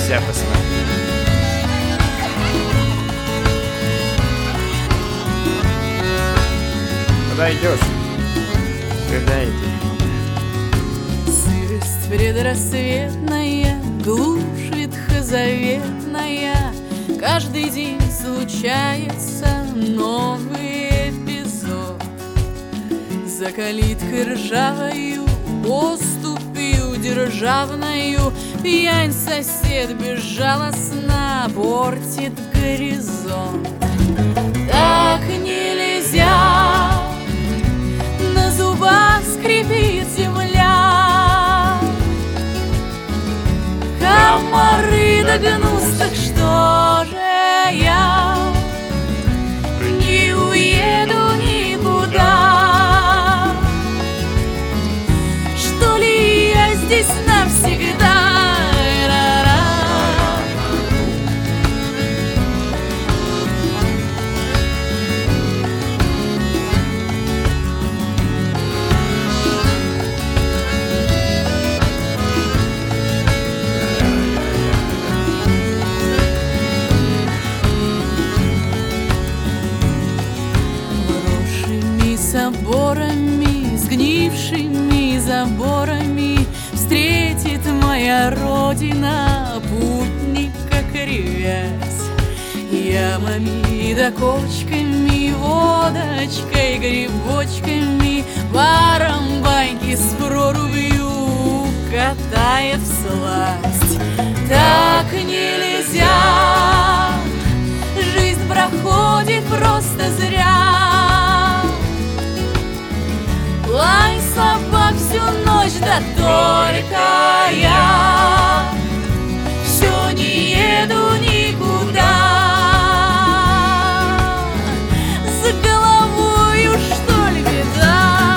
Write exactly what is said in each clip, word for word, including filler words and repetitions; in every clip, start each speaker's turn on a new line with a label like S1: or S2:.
S1: нельзя посмотреть. Куда идешь? Куда идешь?
S2: Сырость предрассветная глушит заветная. Каждый день случается новый эпизод. За калиткой ржавою, поступью державною, пьянь сосед безжалостно портит горизонт. Так нельзя, на зубах скрипит земля. Комары да гнус, так что же я не уеду никуда? Что ли я здесь навсегда? Соборами, сгнившими заборами встретит моя родина путника кривясь. Ямами да кочками, водочкой, грибочками, паром баньки с прорубью катает всласть. Так нельзя, жизнь проходит просто зря. Лай собак всю ночь, да только я все не еду никуда. С головою, что ли, беда?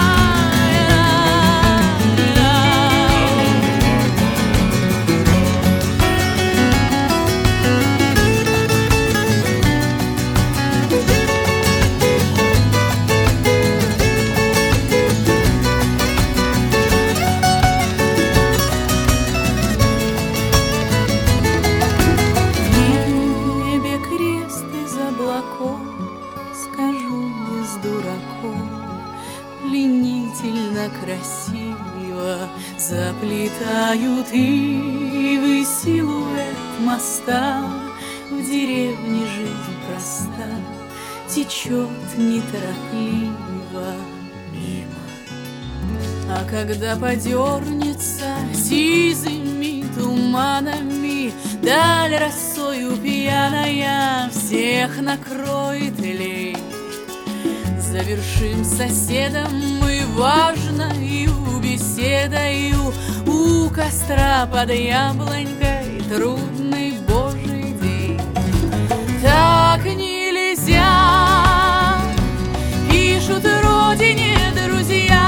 S2: Скажу без дураков, пленительно красиво заплетают ивы силуэт моста. В деревне жизнь проста, течет неторопливо мимо. А когда подернется сизыми туманами, даль росою пьяная всех накроет лень. Завершим соседом мы важною беседою у костра под яблонькой трудный божий день. Так нельзя, пишут родине друзья,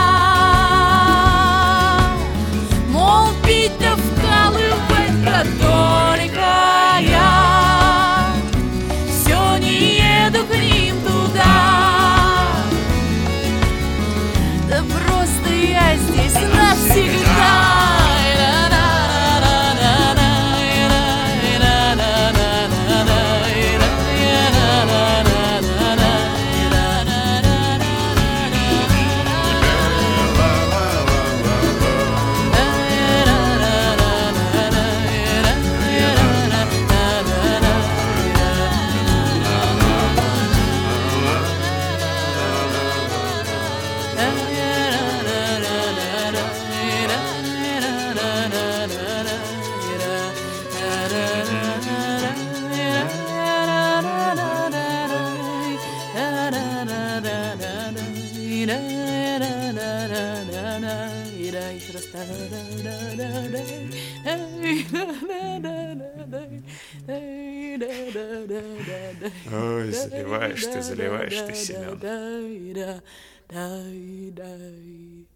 S2: мол, пить да вкалывать, да только я все не еду к ним туда. Да просто я здесь навсегда.
S1: Ой, заливаешь ты, заливаешь ты, Семен.